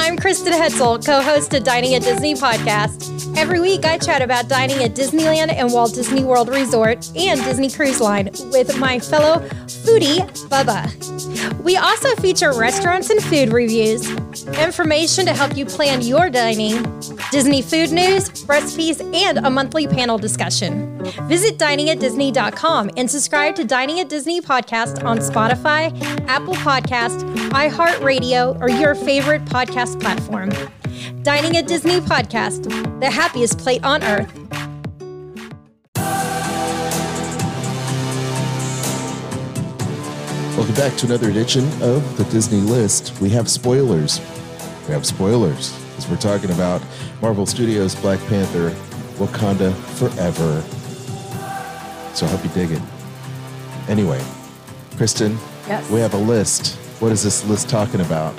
I'm Kristen Hetzel, co-host of Dining at Disney podcast. Every week, I chat about dining at Disneyland and Walt Disney World Resort and Disney Cruise Line with my fellow foodie, Bubba. We also feature restaurants and food reviews, information to help you plan your dining, Disney food news, recipes, and a monthly panel discussion. Visit diningatdisney.com and subscribe to Dining at Disney podcast on Spotify, Apple Podcast, iHeartRadio, or your favorite podcast platform. Dining at Disney podcast, the happiest plate on earth. Welcome back to another edition of the Disney List. We have spoilers. As we're talking about Marvel Studios' Black Panther, Wakanda Forever. So I hope you dig it. Anyway, Kristen, yes. We have a list. What is this list talking about?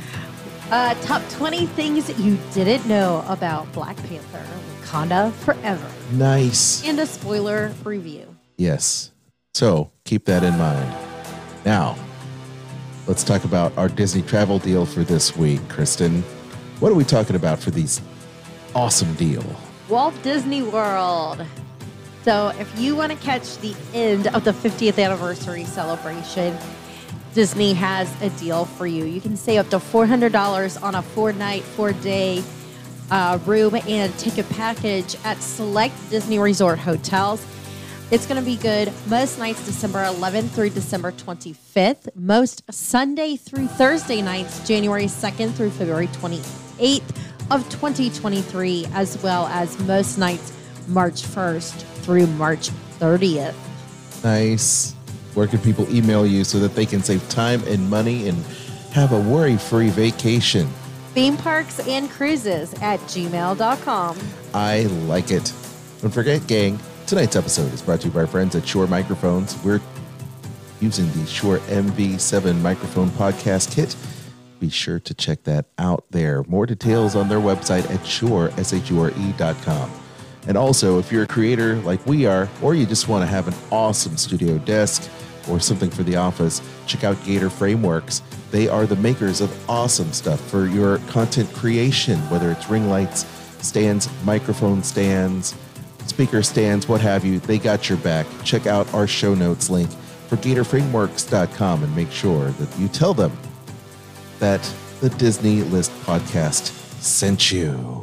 Top 20 things you didn't know about Black Panther, Wakanda Forever. Nice. And a spoiler review. Yes. So keep that in mind. Now, let's talk about our Disney travel deal for this week, Kristen. What are we talking about for these awesome deal? Walt Disney World. So if you want to catch the end of the 50th anniversary celebration, Disney has a deal for you. You can save up to $400 on a 4-night, 4-day room and ticket package at select Disney Resort hotels. It's going to be good most nights December 11th through December 25th, most Sunday through Thursday nights January 2nd through February 28th of 2023, as well as most nights March 1st through March 30th. Nice. Where can people email you so that they can save time and money and have a worry-free vacation? Theme parks and cruises at gmail.com. I like it. Don't forget, gang, tonight's episode is brought to you by our friends at Shure Microphones. We're using the Shure MV7 microphone podcast kit. Be sure to check that out there. More details on their website at shure.com. And also, if you're a creator like we are, or you just want to have an awesome studio desk or something for the office, check out Gator Frameworks. They are the makers of awesome stuff for your content creation, whether it's ring lights, stands, microphone stands, speaker stands, what have you. They got your back. Check out our show notes link for GatorFrameworks.com and make sure that you tell them that the Disney List podcast sent you.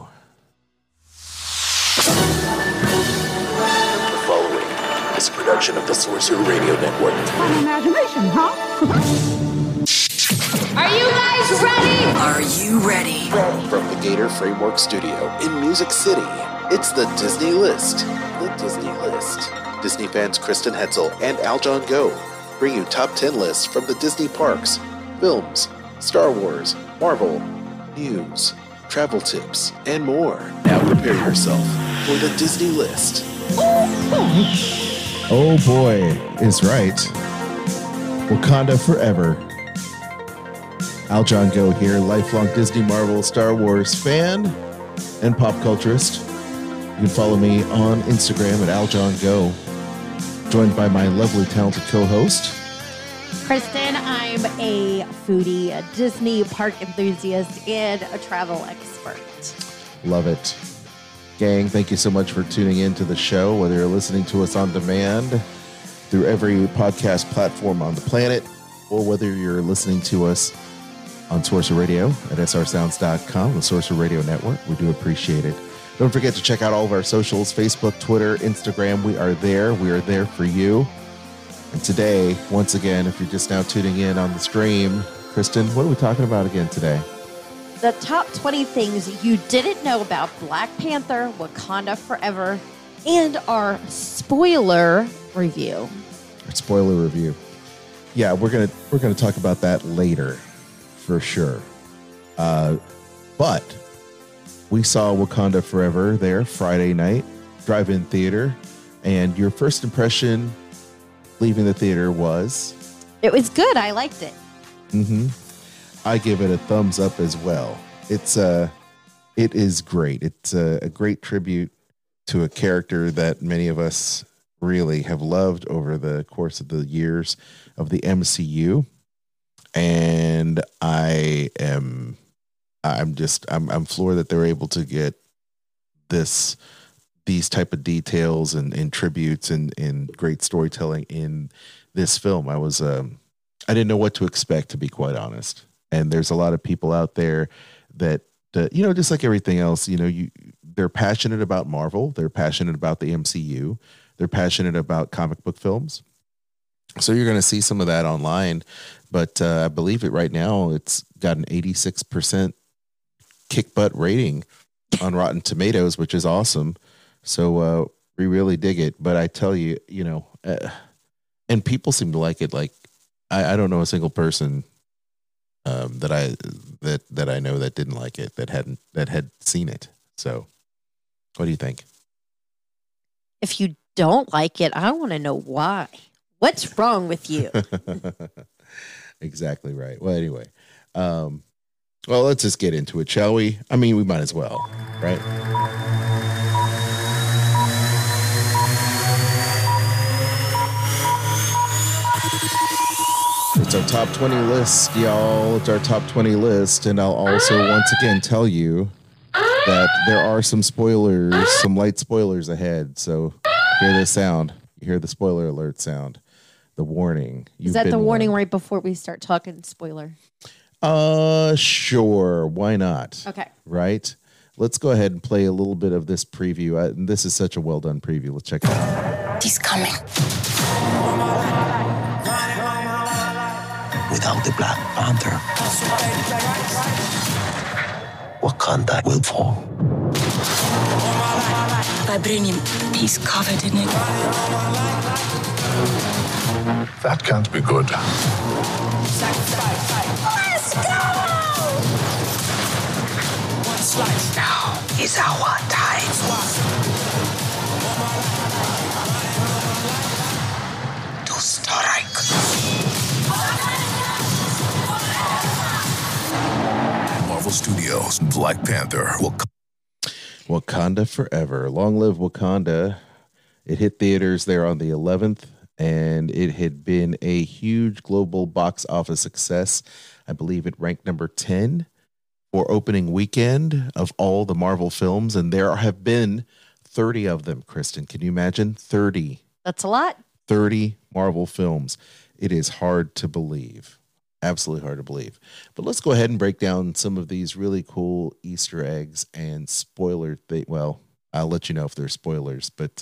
The following is a production of the Sorcerer Radio Network. Fun imagination, huh? Are you guys ready? Are you ready? From the Gator Framework Studio in Music City, it's the Disney List. The Disney List. Disney fans Kristen Hetzel and Aljon Go bring you top 10 lists from the Disney parks, films, Star Wars, Marvel, news, travel tips, and more. Now prepare yourself for the Disney List. Oh boy is right. Wakanda Forever. Aljon Go here, lifelong Disney, Marvel, Star Wars fan and pop culturist. You can follow me on Instagram at Aljon Go. Joined by my lovely, talented co-host, Kristen. I'm a foodie, a Disney park enthusiast, and a travel expert. Love it. Gang, thank you so much for tuning in to the show, whether you're listening to us on demand through every podcast platform on the planet, or whether you're listening to us on Sorcerer Radio at srsounds.com, the Sorcerer Radio Network. We do appreciate it. Don't forget to check out all of our socials, Facebook, Twitter, Instagram. We are there. We are there for you. And today, once again, if you're just now tuning in on the stream, Kristen, what are we talking about again today? The top 20 things you didn't know about Black Panther, Wakanda Forever, and our spoiler review. Our spoiler review. Yeah, we're gonna talk about that later, for sure. But we saw Wakanda Forever there Friday night, drive-in theater, and your first impression leaving the theater was? It was good. I liked it. Mm-hmm. I give it a thumbs up as well. It is great. It's a great tribute to a character that many of us really have loved over the course of the years of the MCU. And I I'm floored that they're able to get these type of details and tributes and great storytelling in this film. I didn't know what to expect, to be quite honest. And there's a lot of people out there that just like everything else, they're passionate about Marvel. They're passionate about the MCU. They're passionate about comic book films. So you're going to see some of that online, but I believe it right now. It's got an 86% kick butt rating on Rotten Tomatoes, which is awesome. So we really dig it. But I tell you, and people seem to like it. Like I don't know a single person that I know that didn't like it, that had seen it. So what do you think? If you don't like it, I want to know why. What's wrong with you? Exactly right. Well, anyway, well, let's just get into it, shall we? I mean, we might as well, right? It's our top 20 list, y'all. It's our top 20 list. And I'll also once again tell you that there are some spoilers, some light spoilers ahead. So hear the sound. You hear the spoiler alert sound. The warning. Is that the warning right before we start talking spoiler? Sure. Why not? Okay. Right? Let's go ahead and play a little bit of this preview. And this is such a well done preview. Let's check it out. He's coming. Without the Black Panther, Wakanda will fall. Vibranium, he's covered in it. That can't be good. Let's go! Now is our time. To strike. Marvel Studios, Black Panther. Wakanda Forever. Long live Wakanda. It hit theaters there on the 11th, and it had been a huge global box office success. I believe it ranked number 10 for opening weekend of all the Marvel films, and there have been 30 of them, Kristen. Can you imagine? 30. That's a lot. 30 Marvel films. It is hard to believe. Absolutely hard to believe. But let's go ahead and break down some of these really cool Easter eggs and spoiler things. Well, I'll let you know if they're spoilers, but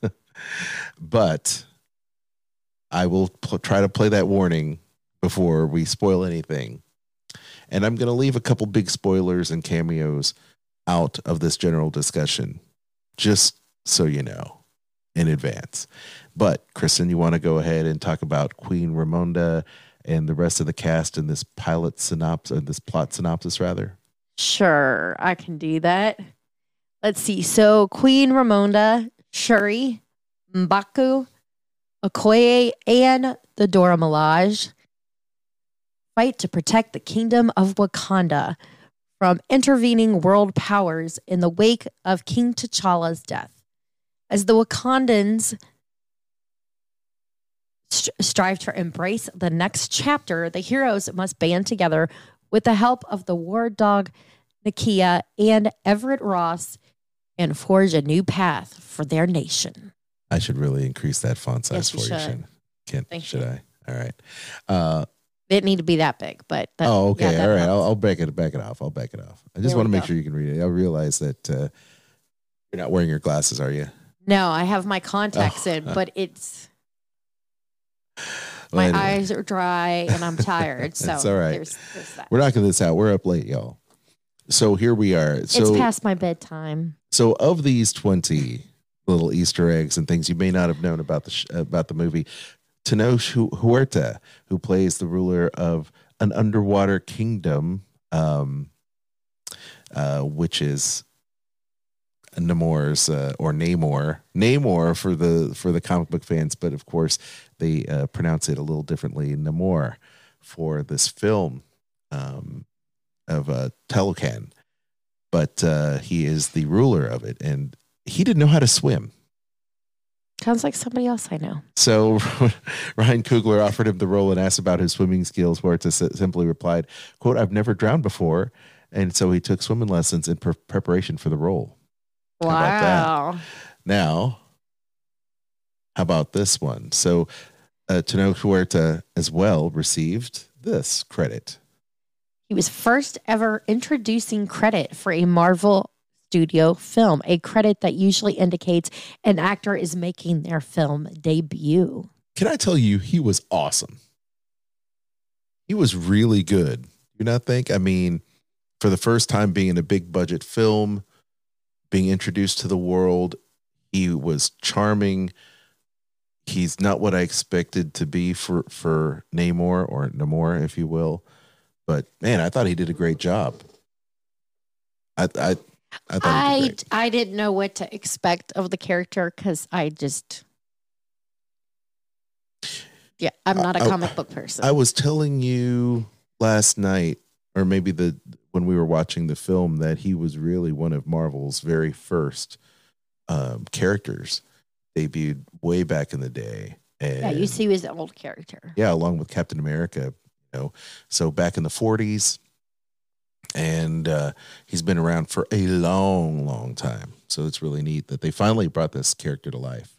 I will try to play that warning before we spoil anything. And I'm going to leave a couple big spoilers and cameos out of this general discussion, just so you know in advance. But Kristen, you want to go ahead and talk about Queen Ramonda and the rest of the cast in this plot synopsis, rather? Sure, I can do that. Let's see. So Queen Ramonda, Shuri, M'Baku, Okoye, and the Dora Milaje fight to protect the kingdom of Wakanda from intervening world powers in the wake of King T'Challa's death. As the Wakandans strive to embrace the next chapter, the heroes must band together with the help of the war dog Nakia and Everett Ross and forge a new path for their nation. I should really increase that font size Yes, for you. Should I? All right. It didn't need to be that big, but okay. Yeah, all right. helps. I'll back it off. I just want to make sure you can read it. I realize that you're not wearing your glasses, are you? No, I have my contacts in, but it's my eyes are dry and I'm tired. So it's all right. There's that. We're knocking this out. We're up late, y'all. So here we are. So it's past my bedtime. So of these 20 little Easter eggs and things you may not have known about the movie, Tenoch Huerta, who plays the ruler of an underwater kingdom, which is Namor's or Namor for the comic book fans, but of course they pronounce it a little differently, Namor, for this film of Talokan. But he is the ruler of it, and he didn't know how to swim. Sounds like somebody else I know. So Ryan Coogler offered him the role and asked about his swimming skills. Huerta simply replied, quote, "I've never drowned before, And so he took swimming lessons in preparation for the role. How about Wow. that? Now, how about this one? So, Tenoch Huerta as well received this credit. He was first ever introducing credit for a Marvel Studio film, a credit that usually indicates an actor is making their film debut. Can I tell you, he was awesome. He was really good. You not think? I mean, for the first time being in a big budget film, being introduced to the world, he was charming. He's not what I expected to be for Namor, or Namor, if you will. But man, I thought he did a great job. I thought he did great. I didn't know what to expect of the character because I'm not a comic book person. I was telling you last night, or maybe when we were watching the film, that he was really one of Marvel's very first characters, debuted way back in the day. And you see, he was an old character. Yeah, along with Captain America, so back in the 40s, and he's been around for a long, long time. So it's really neat that they finally brought this character to life.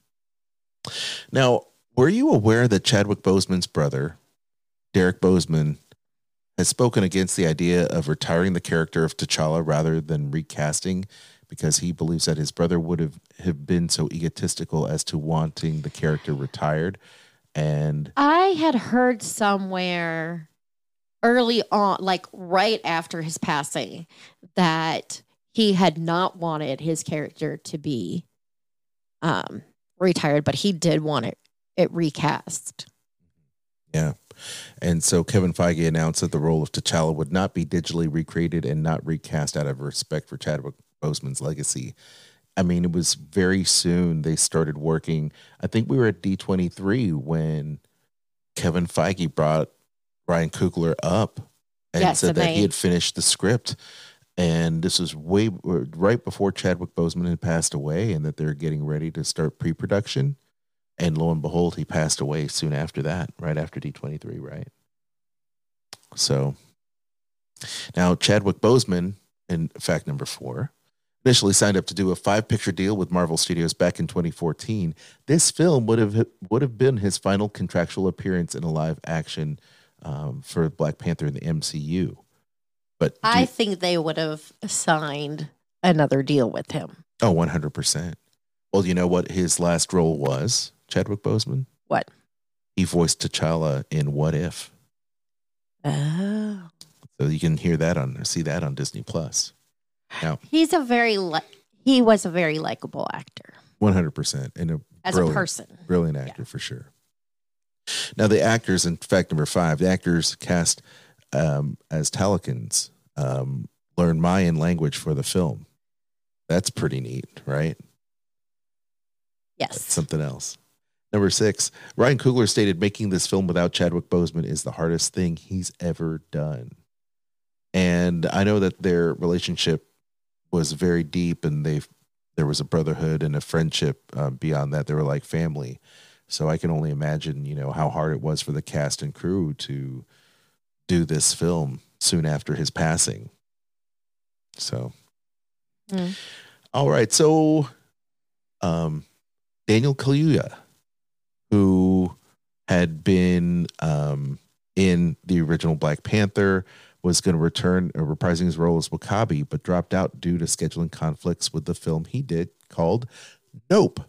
Now, were you aware that Chadwick Boseman's brother, Derek Boseman, has spoken against the idea of retiring the character of T'Challa rather than recasting, because he believes that his brother would have been so egotistical as to wanting the character retired? And I had heard somewhere early on, like right after his passing, that he had not wanted his character to be retired, but he did want it recast. Yeah. And so Kevin Feige announced that the role of T'Challa would not be digitally recreated and not recast out of respect for Chadwick Boseman's legacy. I mean, it was very soon they started working. I think we were at D23 when Kevin Feige brought Ryan Coogler up and said that he had finished the script. And this was right before Chadwick Boseman had passed away, and that they're getting ready to start pre-production. And lo and behold, he passed away soon after that, right after D23, right? So now Chadwick Boseman, in fact number 4, initially signed up to do a 5-picture deal with Marvel Studios back in 2014. This film would have been his final contractual appearance in a live action for Black Panther in the MCU. But I think they would have signed another deal with him. Oh, 100%. Well, you know what his last role was, Chadwick Boseman? What? He voiced T'Challa in What If. Oh. So you can see that on Disney Plus. Now, he was a very likable actor. 100%. And as a person. Brilliant actor, for sure. Now, the actors, in fact, number 5, the actors cast as Talakans learn Mayan language for the film. That's pretty neat, right? Yes. That's something else. Number 6, Ryan Coogler stated making this film without Chadwick Boseman is the hardest thing he's ever done. And I know that their relationship was very deep, and there was a brotherhood and a friendship beyond that. They were like family. So I can only imagine, how hard it was for the cast and crew to do this film soon after his passing. So, All right. So, Daniel Kaluuya, who had been in the original Black Panther, was going to return reprising his role as W'Kabi, but dropped out due to scheduling conflicts with the film he did called Nope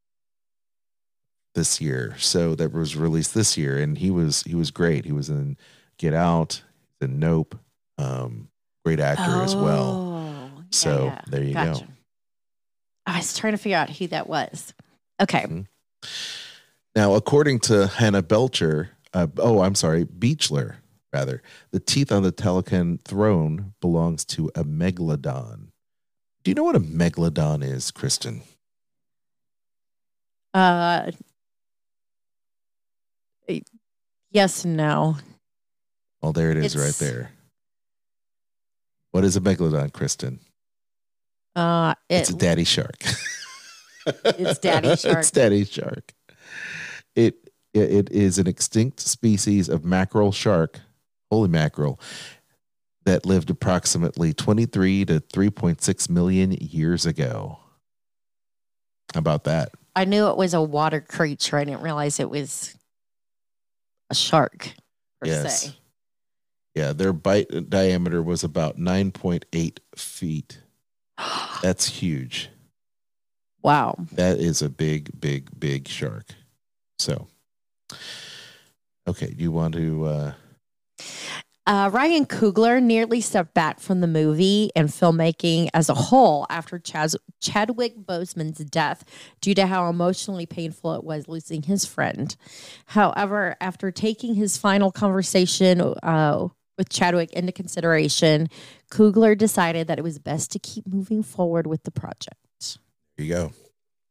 this year. So that was released this year, and he was great. He was in Get Out, in Nope. Great actor as well. So there you go. I was trying to figure out who that was. Okay. Mm-hmm. Now, according to Hannah Beachler, the teeth on the Talokan throne belongs to a megalodon. Do you know what a megalodon is, Kristen? Yes, no. Well, there it is right there. What is a megalodon, Kristen? It's a daddy shark. It's daddy shark. It's daddy shark. It is an extinct species of mackerel shark, holy mackerel, that lived approximately 23 to 3.6 million years ago. How about that? I knew it was a water creature. I didn't realize it was a shark, per se. Yeah, their bite diameter was about 9.8 feet. That's huge. Wow. That is a big, big, big shark. So, okay, do you want to... Ryan Coogler nearly stepped back from the movie and filmmaking as a whole after Chadwick Boseman's death due to how emotionally painful it was losing his friend. However, after taking his final conversation with Chadwick into consideration, Coogler decided that it was best to keep moving forward with the project. Here you go.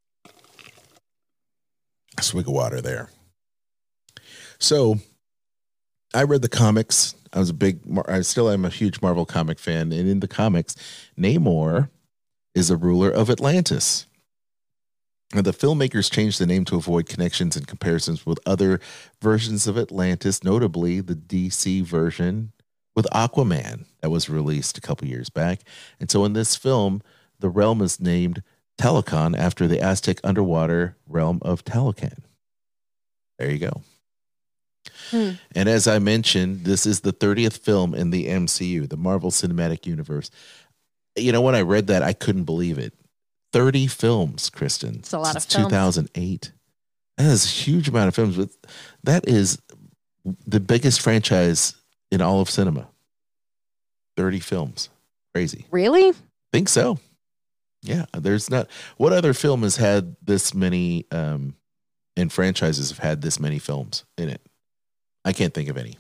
A swig of water there. So, I read the comics. I still am a huge Marvel comic fan. And in the comics, Namor is a ruler of Atlantis. And the filmmakers changed the name to avoid connections and comparisons with other versions of Atlantis, notably the DC version with Aquaman that was released a couple years back. And so in this film, the realm is named Talocan after the Aztec underwater realm of Talocan. There you go. And as I mentioned, this is the 30th film in the MCU, the Marvel Cinematic Universe. You know, when I read that, I couldn't believe it. 30 films, Kristen. It's a lot of films. 2008. That is a huge amount of films. But that is the biggest franchise in all of cinema. 30 films. Crazy. Really? Think so. Yeah. There's not. What other film has had this many, and franchises have had this many films in it? I can't think of any.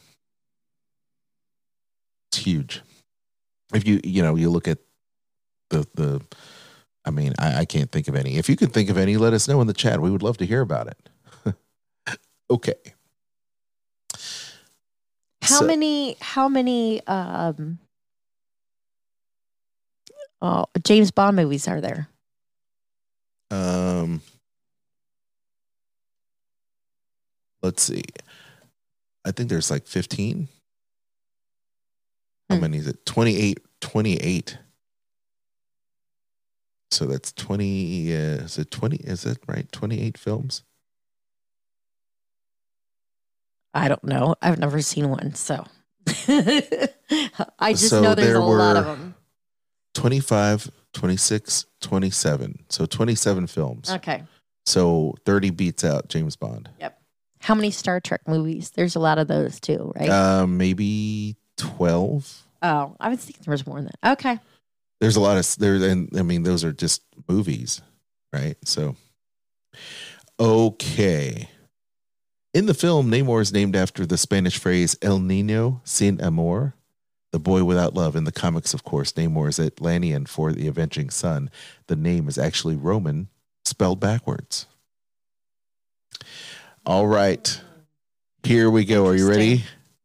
It's huge. If you look at the I can't think of any. If you can think of any, let us know in the chat. We would love to hear about it. Okay. How many James Bond movies are there? Let's see. I think there's like 15. How many is it? 28. So that's 20. Is it 20? Is that right? 28 films? I don't know. I've never seen one. So I just know there's a lot of them. 25, 26, 27. So 27 films. Okay. So 30 beats out James Bond. Yep. How many Star Trek movies? There's a lot of those too, right? Maybe 12. Oh, I was thinking there was more than that. Okay. There's a lot of those are just movies, right? So, okay. In the film, Namor is named after the Spanish phrase "El Niño sin amor," the boy without love. In the comics, of course, Namor is Atlantean for the avenging sun. The name is actually Roman, spelled backwards. All right. Here we go. Are you ready?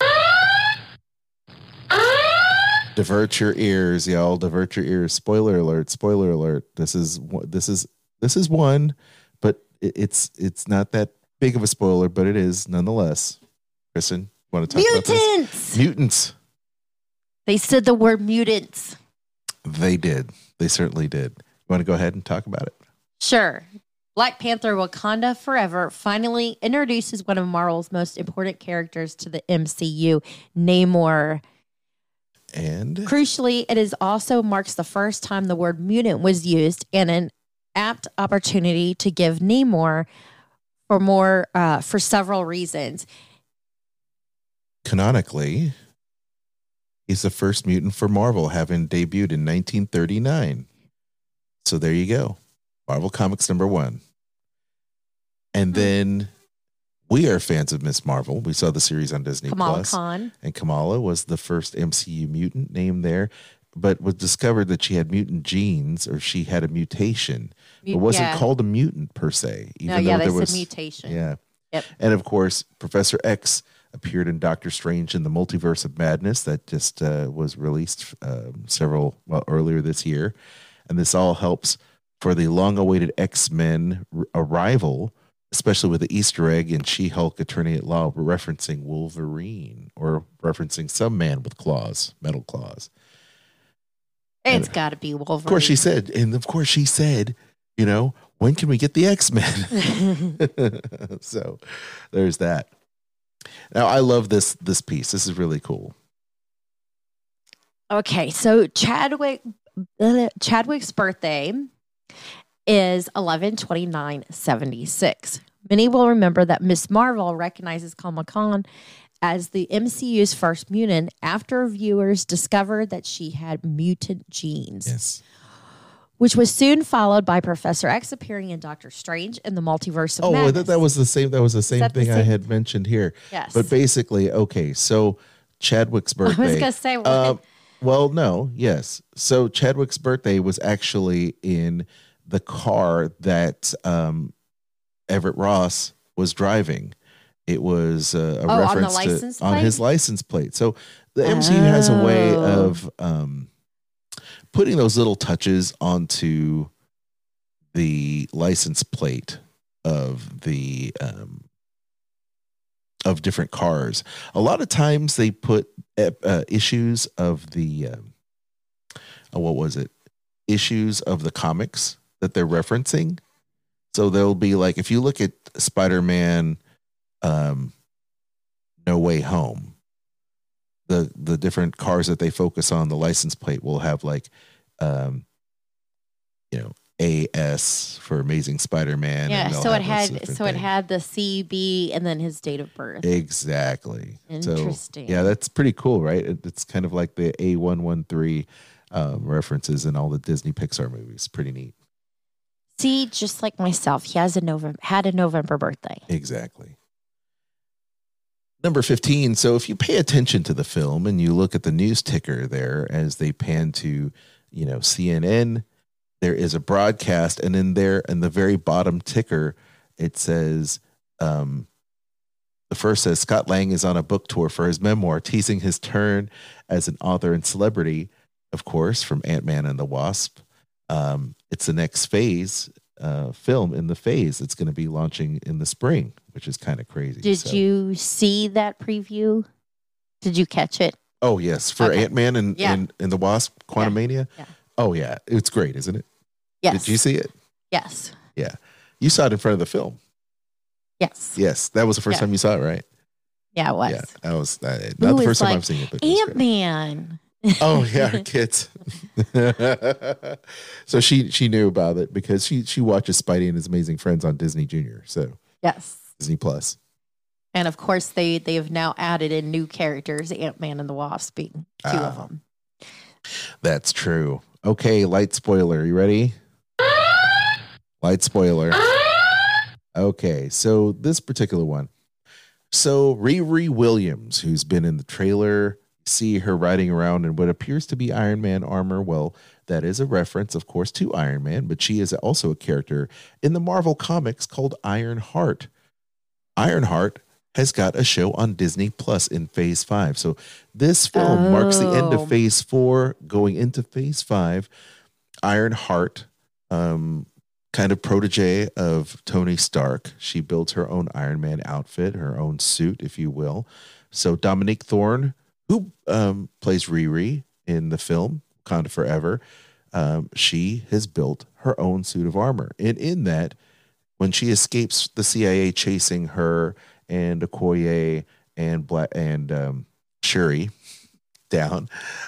Divert your ears, y'all. Divert your ears. Spoiler alert. Spoiler alert. This is one, but it's not that big of a spoiler, but it is nonetheless. Kristen, want to talk about this? Mutants. They said the word mutants. They did. They certainly did. You want to go ahead and talk about it? Sure. Black Panther Wakanda Forever finally introduces one of Marvel's most important characters to the MCU, Namor. And crucially, it is also marks the first time the word mutant was used, and an apt opportunity to give Namor for several reasons. Canonically, he's the first mutant for Marvel, having debuted in 1939. So there you go. Marvel Comics #1. And then we are fans of Miss Marvel. We saw the series on Disney Kamala Plus. Khan. And Kamala was the first MCU mutant named there, but was discovered that she had mutant genes, or she had a mutation. It wasn't called a mutant per se. They said mutation. Yeah. Yep. And of course, Professor X appeared in Doctor Strange in the Multiverse of Madness that just was released earlier this year. And this all helps for the long-awaited X-Men arrival especially with the Easter egg in She-Hulk Attorney at Law referencing Wolverine or referencing some man with claws, metal claws. It's got to be Wolverine. Of course she said, you know, when can we get the X-Men? So there's that. Now I love this piece. This is really cool. Okay, so Chadwick's birthday is 11/29/76. Many will remember that Miss Marvel recognizes Kamala Khan as the MCU's first mutant after viewers discovered that she had mutant genes. Yes. Which was soon followed by Professor X appearing in Doctor Strange in the Multiverse of Oh, Madness. that was the same. That was the same that the thing I same? had mentioned here. Yes. But basically, okay. So Chadwick's birthday. I was going to say, what? Well, no, yes. So Chadwick's birthday was actually in the car that Everett Ross was driving. It was a reference on his license plate. So the MCU has a way of putting those little touches onto the license plate of the of different cars. A lot of times they put issues of the what was it? Issues of the comics that they're referencing. So they'll be like, if you look at Spider-Man No Way Home, the different cars that they focus on, the license plate will have like AS for Amazing Spider-Man. Yeah, so it had the CB and then his date of birth. Exactly. Interesting. So, yeah, that's pretty cool, right? It's kind of like the A113 references in all the Disney Pixar movies. Pretty neat. See, just like myself, he had a November birthday. Exactly. Number 15. So if you pay attention to the film and you look at the news ticker there as they pan to, CNN, there is a broadcast, and in there, in the very bottom ticker, it says, the first says, Scott Lang is on a book tour for his memoir, teasing his turn as an author and celebrity, of course, from Ant-Man and the Wasp. It's the next phase, film in the phase. It's going to be launching in the spring, which is kind of crazy. Did you see that preview? Did you catch it? Oh, yes. For Ant-Man and the Wasp, Quantumania? Yeah. Oh, yeah. It's great, isn't it? Yes. Did you see it? Yes. Yeah. You saw it in front of the film. Yes. Yes. That was the first time you saw it, right? Yeah, it was. Yeah. That was not the first time I've seen it. But Ant-Man. Oh, yeah. Her kids. So she knew about it because she watches Spidey and His Amazing Friends on Disney Junior. So yes. Disney Plus. And of course, they have now added in new characters, Ant-Man and the Wasp being two of them. That's true. Okay, light spoiler. You ready? Light spoiler. Okay, so this particular one. So Riri Williams, who's been in the trailer, see her riding around in what appears to be Iron Man armor. Well, that is a reference, of course, to Iron Man, but she is also a character in the Marvel Comics called Ironheart. Ironheart has got a show on Disney Plus in Phase 5. So this film marks the end of Phase 4, going into Phase 5. Ironheart, kind of protege of Tony Stark. She builds her own Iron Man outfit, her own suit, if you will. So Dominique Thorne, who plays Riri in the film Wakanda Forever, she has built her own suit of armor. And in that, when she escapes the CIA chasing her and Okoye and Shuri down,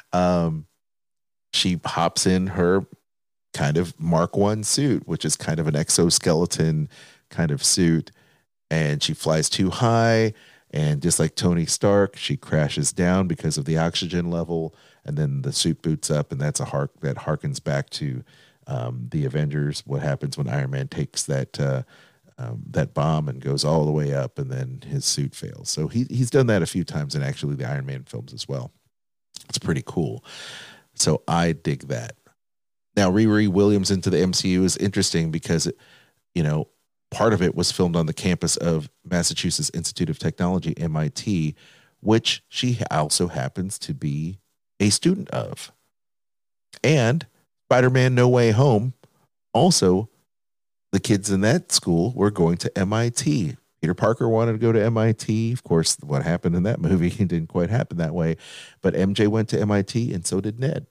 she hops in her kind of Mark I suit, which is kind of an exoskeleton kind of suit, and she flies too high, and just like Tony Stark, she crashes down because of the oxygen level, and then the suit boots up, and that's that harkens back to the Avengers. What happens when Iron Man takes that bomb and goes all the way up, and then his suit fails. So he's done that a few times in actually the Iron Man films as well. It's pretty cool. So I dig that. Now, Riri Williams into the MCU is interesting because, part of it was filmed on the campus of Massachusetts Institute of Technology, MIT, which she also happens to be a student of. And Spider-Man No Way Home, also the kids in that school were going to MIT. Peter Parker wanted to go to MIT. Of course, what happened in that movie didn't quite happen that way. But MJ went to MIT, and so did Ned.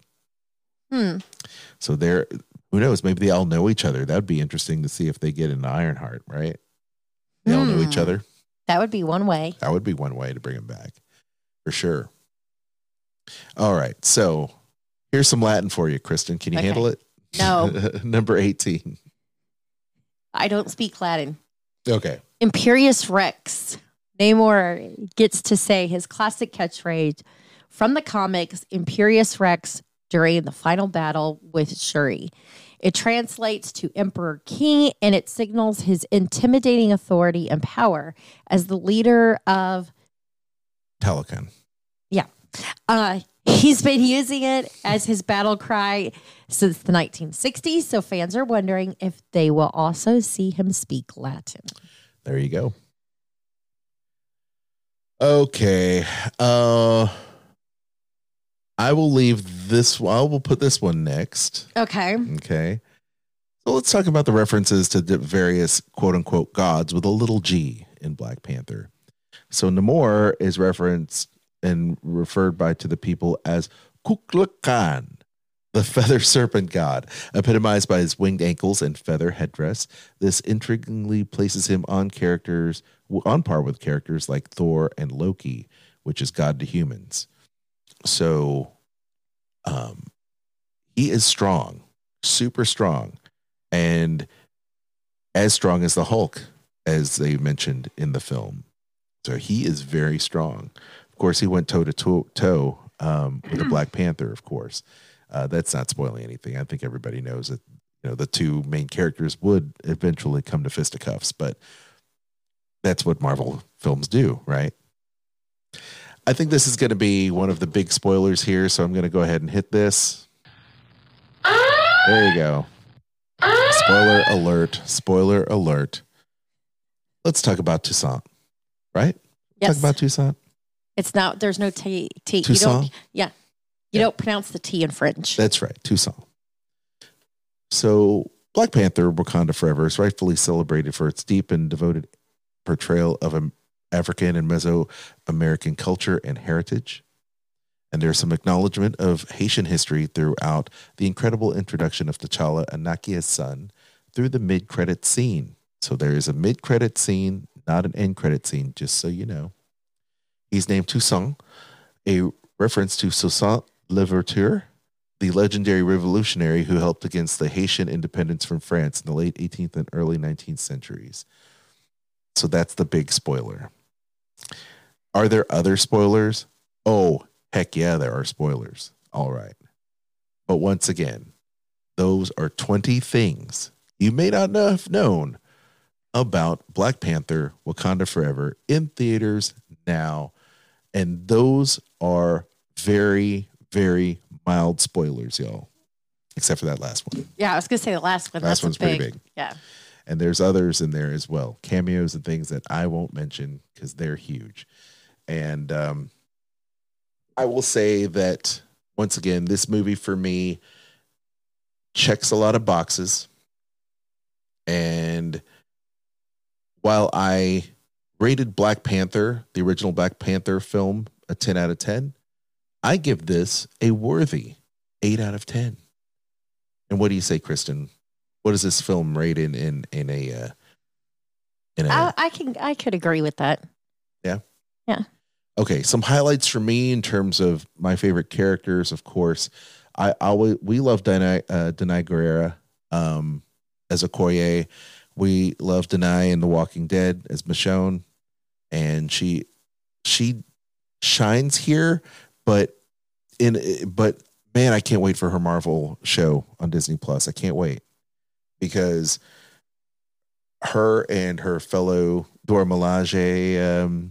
So they're, who knows? Maybe they all know each other. That'd be interesting to see if they get into Ironheart, right? They all know each other. That would be one way. That would be one way to bring them back, for sure. All right, so here's some Latin for you, Kristen. Can you handle it? No. Number 18. I don't speak Latin. Okay. Imperious Rex. Namor gets to say his classic catchphrase from the comics, Imperious Rex, during the final battle with Shuri. It translates to Emperor King, and it signals his intimidating authority and power as the leader of Pelican. Yeah. He's been using it as his battle cry since the 1960s, so fans are wondering if they will also see him speak Latin. There you go. Okay. I will leave this. I will put this one next. Okay. Okay. So let's talk about the references to the various quote unquote gods with a little g in Black Panther. So Namor is referenced and referred by to the people as Kukulkan, the feather serpent god, epitomized by his winged ankles and feather headdress. This intriguingly places him on par with characters like Thor and Loki, which is god to humans. So he is strong, super strong, and as strong as the Hulk, as they mentioned in the film. So he is very strong. Of course, he went toe to toe with the Black Panther, of course. That's not spoiling anything. I think everybody knows that, you know, the two main characters would eventually come to fisticuffs, but that's what Marvel films do, right? I think this is going to be one of the big spoilers here, so I'm going to go ahead and hit this. There you go. Spoiler alert. Spoiler alert. Let's talk about Toussaint, right? Yes. Talk about Toussaint. It's not, there's no T. Toussaint? You don't pronounce the T in French. That's right. Toussaint. So Black Panther, Wakanda Forever is rightfully celebrated for its deep and devoted portrayal of African and Mesoamerican culture and heritage. And there's some acknowledgement of Haitian history throughout the incredible introduction of T'Challa, Anakia's son, through the mid-credit scene. So there is a mid-credit scene, not an end-credit scene, just so you know. He's named Toussaint, a reference to Toussaint Louverture, the legendary revolutionary who helped against the Haitian independence from France in the late 18th and early 19th centuries. So that's the big spoiler. Are there other spoilers? Oh, heck yeah, there are spoilers. All right. But once again, those are 20 things you may not have known about Black Panther, Wakanda Forever in theaters now. And those are very, very mild spoilers, y'all. Except for that last one. Yeah, I was going to say the last one. Last one's pretty big. Yeah. And there's others in there as well. Cameos and things that I won't mention because they're huge. And I will say that, once again, this movie for me checks a lot of boxes. And while I rated Black Panther, the original Black Panther film, a 10 out of 10, I give this a worthy 8 out of 10. And what do you say, Kristen? What is this film rated in a I could agree with that. Yeah. Yeah. Okay, some highlights for me in terms of my favorite characters. Of course, we love Danai Gurira as Okoye. We love Danai in The Walking Dead as Michonne, and she shines here. But man, I can't wait for her Marvel show on Disney Plus. I can't wait. Because her and her fellow Dora Milaje,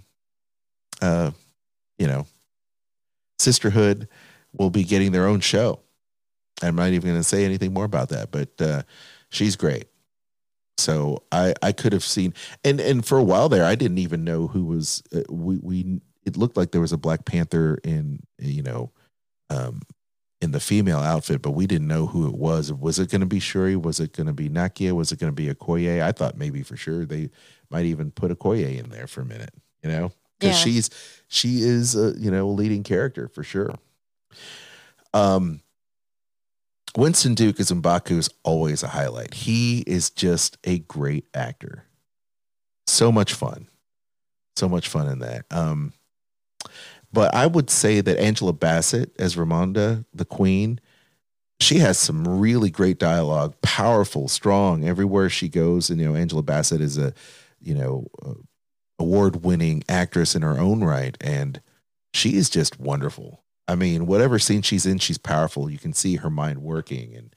sisterhood will be getting their own show. I'm not even going to say anything more about that, but she's great. So I could have seen, and for a while there, I didn't even know who was. It looked like there was a Black Panther in in the female outfit, but we didn't know who it was. Was it going to be Shuri? Was it going to be Nakia? Was it going to be Okoye? I thought maybe for sure they might even put Okoye in there for a minute, you know, because she is a, you know, a leading character for sure. Winston Duke as M'Baku is always a highlight. He is just a great actor. So much fun in that. But I would say that Angela Bassett as Ramonda, the Queen, she has some really great dialogue, powerful, strong everywhere she goes. And, you know, Angela Bassett is a, you know, award-winning actress in her own right. And she is just wonderful. I mean, whatever scene she's in, she's powerful. You can see her mind working. And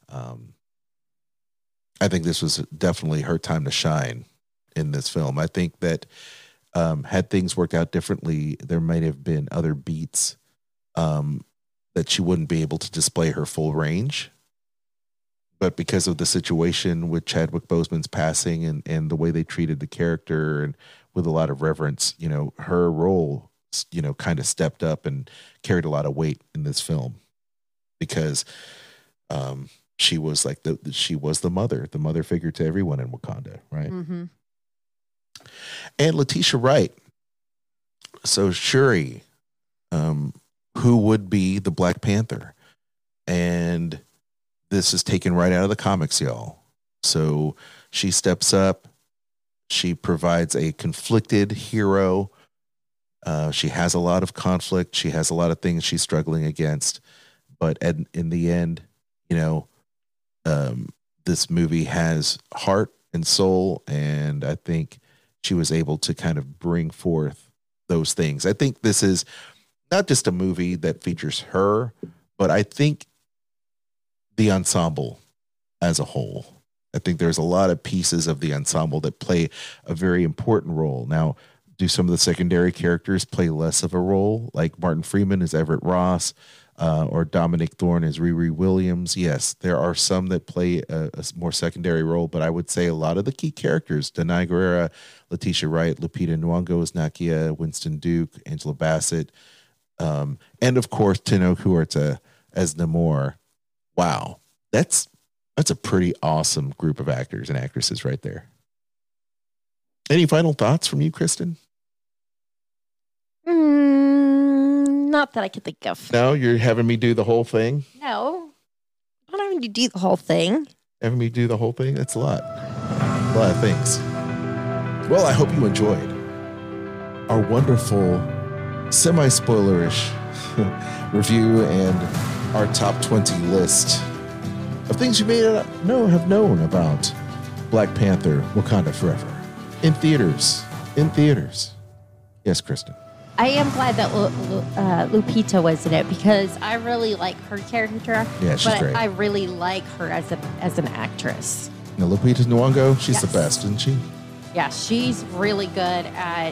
I think this was definitely her time to shine in this film. I think that had things worked out differently, there might have been other beats that she wouldn't be able to display her full range. But because of the situation with Chadwick Boseman's passing and the way they treated the character and with a lot of reverence, you know, her role, you know, kind of stepped up and carried a lot of weight in this film because she was like she was the mother figure to everyone in Wakanda, right? Mm-hmm. And Letitia Wright. So Shuri, who would be the Black Panther. And this is taken right out of the comics, y'all. So she steps up. She provides a conflicted hero. She has a lot of conflict. She has a lot of things she's struggling against. But in the end, you know, this movie has heart and soul. And I think she was able to kind of bring forth those things. I think this is not just a movie that features her, but I think the ensemble as a whole. I think there's a lot of pieces of the ensemble that play a very important role. Now, do some of the secondary characters play less of a role, like Martin Freeman as Everett Ross, or Dominic Thorne as Riri Williams? Yes, there are some that play a more secondary role, but I would say a lot of the key characters, Danai Gurira, Letitia Wright, Lupita Nyong'o as Nakia, Winston Duke, Angela Bassett, and of course, Tenoch Huerta as Namor. Wow, that's a pretty awesome group of actors and actresses right there. Any final thoughts from you, Kristen? Not that I can think of. No, you're having me do the whole thing? No. I'm not having to do the whole thing. Having me do the whole thing? That's a lot. A lot of things. Well, I hope you enjoyed our wonderful, semi-spoilerish review and our top 20 list of things you may not have known about Black Panther: Wakanda Forever. In theaters. Yes, Kristen. I am glad that Lupita was in it because I really like her character. Yeah, she's great. I really like her as an actress. Now, Lupita Nyong'o, she's Yes. the best, isn't she? Yeah, she's really good at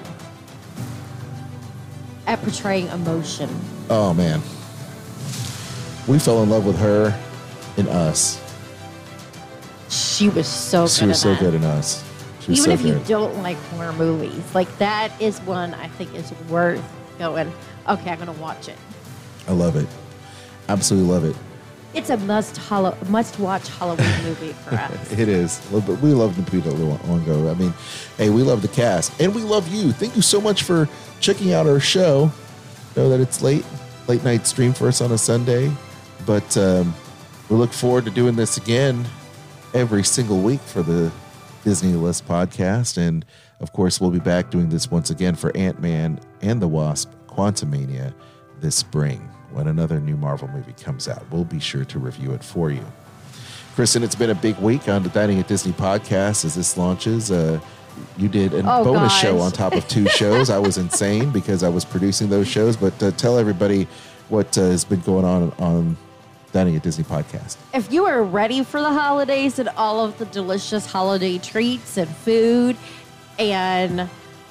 portraying emotion. Oh, man. We fell in love with her in Us. She was so good. She was so good in Us. Even if you don't like horror movies, like that is one I think is worth going, okay, I'm going to watch it. I love it. Absolutely love it. It's a must-watch Halloween movie for us. It is. But we love Lupita Nyong'o. I mean, hey, we love the cast. And we love you. Thank you so much for checking out our show. Know that it's late night stream for us on a Sunday. But we look forward to doing this again every single week for the Disney List podcast. And of course, we'll be back doing this once again for Ant-Man and the Wasp: Quantumania this spring when another new Marvel movie comes out. We'll be sure to review it for you. Kristen, it's been a big week on the Dining at Disney podcast as this launches. You did a bonus show on top of 2 shows. I was insane because I was producing those shows. But tell everybody what has been going on Dining at Disney podcast. If you are ready for the holidays and all of the delicious holiday treats and food and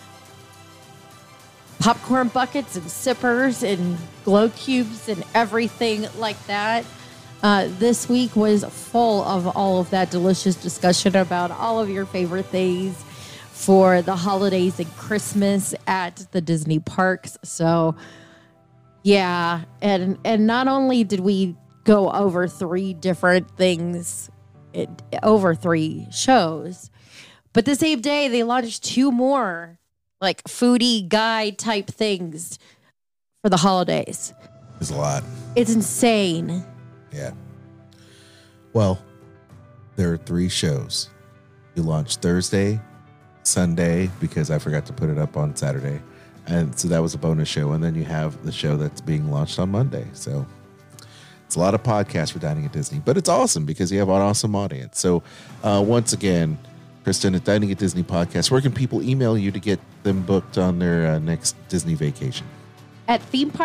popcorn buckets and sippers and glow cubes and everything like that, this week was full of all of that delicious discussion about all of your favorite things for the holidays and Christmas at the Disney parks. So Yeah, and not only did we go over 3 different things, over 3 shows, but the same day they launched 2 more like foodie guide type things for the holidays. It's a lot. It's insane. Yeah. Well, there are 3 shows. You launch Thursday, Sunday, because I forgot to put it up on Saturday. And so that was a bonus show. And then you have the show that's being launched on Monday. So it's a lot of podcasts for Dining at Disney, but it's awesome because you have an awesome audience. So once again, Kristen at Dining at Disney podcast, where can people email you to get them booked on their next Disney vacation? At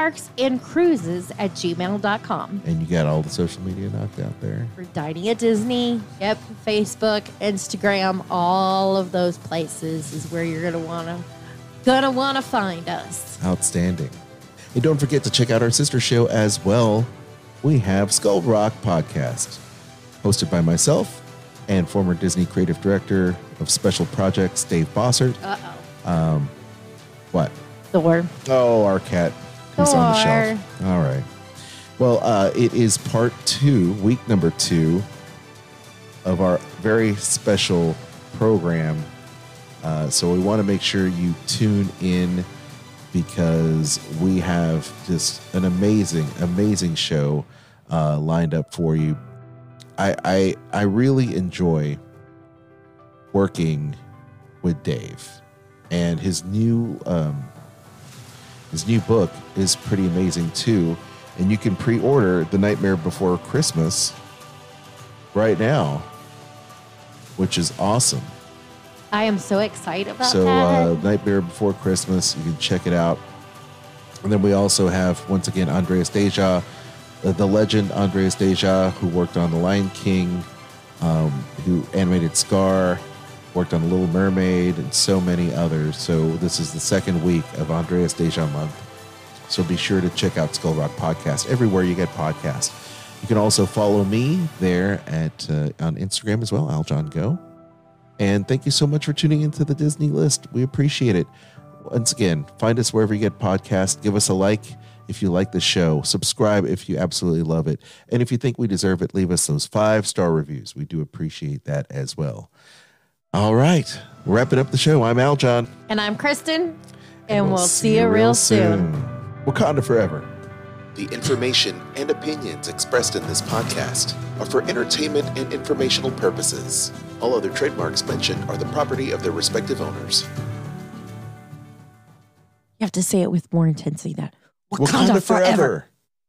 themeparksandcruises@gmail.com. And you got all the social media knocked out there. For Dining at Disney, yep, Facebook, Instagram, all of those places is where you're gonna wanna find us. Outstanding. And don't forget to check out our sister show as well. We have Skull Rock Podcast, hosted by myself and former Disney creative director of special projects, Dave Bossert. What? Thor. Oh, our cat who's on the Thor. shelf. All right. Well, it is part 2, week number 2 of our very special program. So we want to make sure you tune in because we have just an amazing show lined up for you. I really enjoy working with Dave, and his new book is pretty amazing too. And you can pre-order The Nightmare Before Christmas right now, which is awesome. I am so excited about So that. Nightmare Before Christmas, you can check it out. And then we also have, once again, Andreas Deja, the legend Andreas Deja, who worked on The Lion King, who animated Scar, worked on The Little Mermaid, and so many others. So this is the 2nd week of Andreas Deja month. So be sure to check out Skull Rock Podcast everywhere you get podcasts. You can also follow me there on Instagram as well, AlJohnGo. And thank you so much for tuning into the Disney List. We appreciate it. Once again, find us wherever you get podcasts. Give us a like if you like the show. Subscribe if you absolutely love it. And if you think we deserve it, leave us those 5-star reviews. We do appreciate that as well. All right. Wrapping up the show. I'm Aljon. And I'm Kristen. And we'll see you real soon. Wakanda forever. The information and opinions expressed in this podcast are for entertainment and informational purposes. All other trademarks mentioned are the property of their respective owners. You have to say it with more intensity. That Wakanda forever.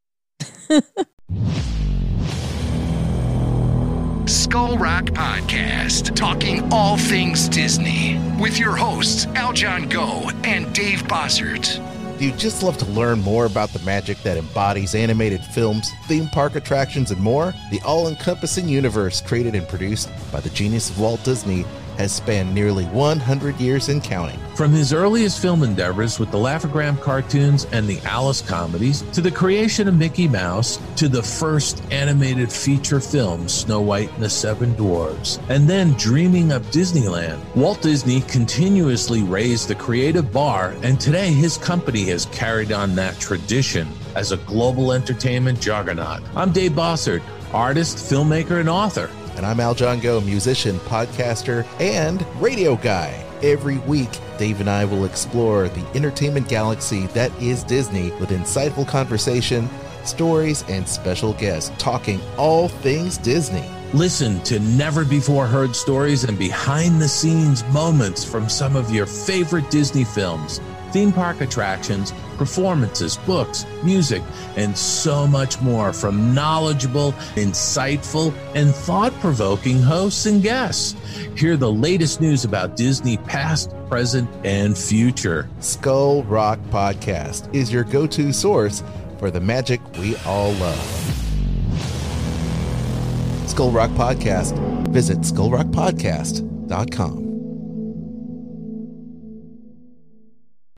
Skull Rock Podcast, talking all things Disney, with your hosts Aljon Go and Dave Bossert. Do you just love to learn more about the magic that embodies animated films, theme park attractions, and more? The all-encompassing universe created and produced by the genius of Walt Disney has spanned nearly 100 years and counting. From his earliest film endeavors with the Laugh-O-Gram cartoons and the Alice comedies, to the creation of Mickey Mouse, to the first animated feature film, Snow White and the Seven Dwarfs, and then dreaming of Disneyland, Walt Disney continuously raised the creative bar, and today his company has carried on that tradition as a global entertainment juggernaut. I'm Dave Bossert, artist, filmmaker, and author. And I'm Aljon Go, musician, podcaster, and radio guy. Every week, Dave and I will explore the entertainment galaxy that is Disney with insightful conversation, stories, and special guests talking all things Disney. Listen to never-before-heard stories and behind-the-scenes moments from some of your favorite Disney films, theme park attractions, performances, books, music, and so much more from knowledgeable, insightful, and thought-provoking hosts and guests. Hear the latest news about Disney past, present, and future. Skull Rock Podcast is your go-to source for the magic we all love. Skull Rock Podcast. Visit skullrockpodcast.com.